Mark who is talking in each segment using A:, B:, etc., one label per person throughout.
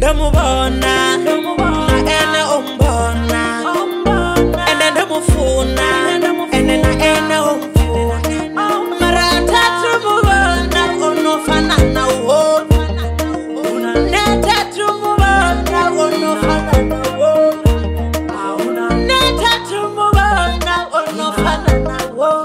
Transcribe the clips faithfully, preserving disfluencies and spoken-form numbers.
A: ndamubona na ene umbona ene ndamufuna ene na ene umfuna mara tatu mubona unofana na uwo ne tatu mubona unofana na uwo ne tatu mubona unofana na uwo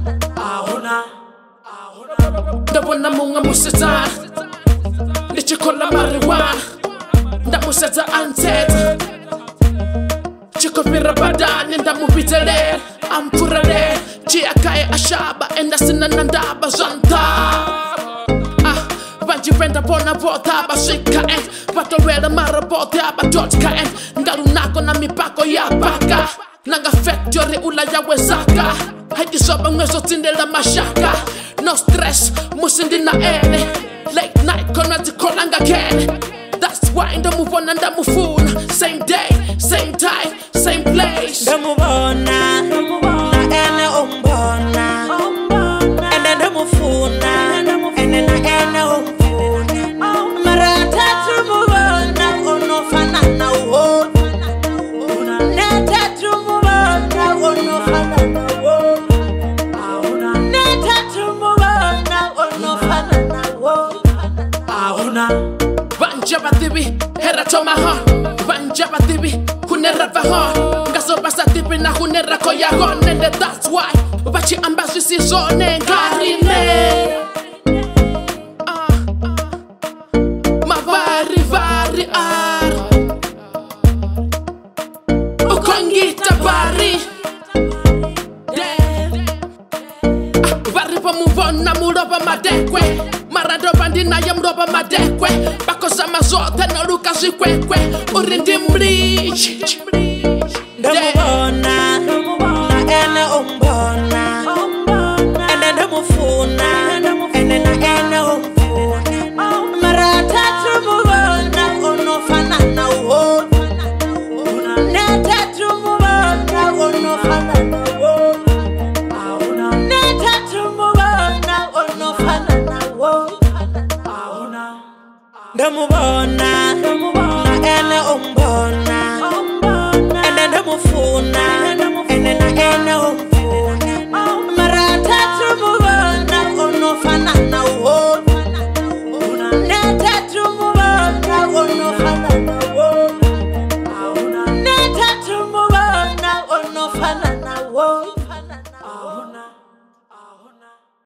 A: ndabona munga museta ndichikola marijuana ndamuseta anteta chikopira badani ndamupitele amfurale chiakaye ashaba enda sinana ndaba zanta ah banjipenda pona vota basikaen patowela marabote abadotkaen ndarunako na mipako ya baka nanga factory ula ya wezaka hajisoba ngweso tindela mashaka no stress musindi na ene late night kona zikolanga kene. That's why ndamubona ndamufuna same day same time same place ndamubona na ene umbona ene ndamufuna ene na ene umfuna mara tatu mubona unofana na uwo ne tatu mubona unofana na uwo ne tatu mubona unofana na uwo Banja batibi, hera toma ha. Banja batibi, hunera vaha. Ngaso basa tibi na hunera koya hon. And that's why bachi ambasi si zone garine. Ah, ma vari vari ar. Ukongita bari. Ah, vari pa muvona muroba madekwe. Marado bandina ya mroba madekwe bakosa mazote no luka zikwekwe urindi mrich ndamubona na ene umbona ene ndamufuna ene na ene umfuna mara tatu mubona unofana na uwo ne tatu mubona unofana na uwo ne tatu mubona unofana na uwo ndamubona na ene umbona ene ndamufuna ene na ene umfuna mara tatu mubona unofana na uwo ne tatu mubona unofana na uwo ne tatu mubona unofana na uwo